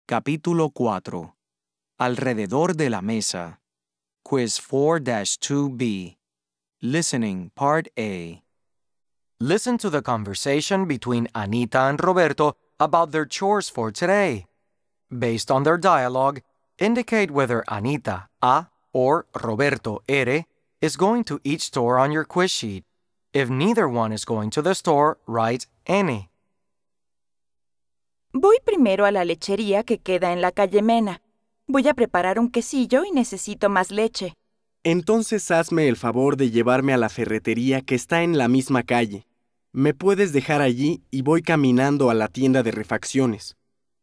Capítulo 4. Alrededor de la mesa. Quiz 4-2B. Listening, Part A. Listen to the conversation between Anita and Roberto about their chores for today. Based on their dialogue, indicate whether Anita, A, or Roberto, R, is going to each store on your quiz sheet. If neither one is going to the store, write any. Voy primero a la lechería que queda en la calle Mena. Voy a preparar un quesillo y necesito más leche. Entonces hazme el favor de llevarme a la ferretería que está en la misma calle. Me puedes dejar allí y voy caminando a la tienda de refacciones.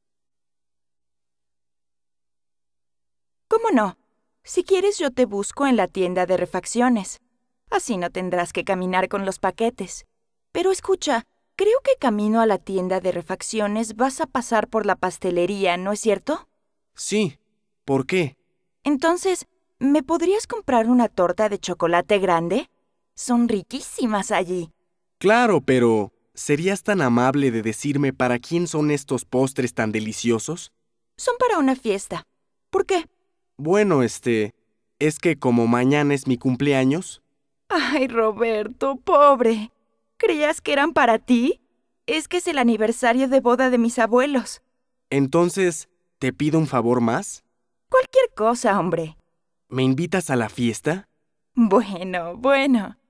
¿Cómo no? Si quieres yo te busco en la tienda de refacciones. Así no tendrás que caminar con los paquetes. Pero escucha, creo que camino a la tienda de refacciones vas a pasar por la pastelería, ¿no es cierto? Sí. ¿Por qué? Entonces, ¿me podrías comprar una torta de chocolate grande? Son riquísimas allí. Claro, pero ¿serías tan amable de decirme para quién son estos postres tan deliciosos? Son para una fiesta. ¿Por qué? Bueno, es que como mañana es mi cumpleaños. Ay, Roberto, pobre. ¿Creías que eran para ti? Es que es el aniversario de boda de mis abuelos. Entonces, ¿te pido un favor más? Cualquier cosa, hombre. ¿Me invitas a la fiesta? Bueno.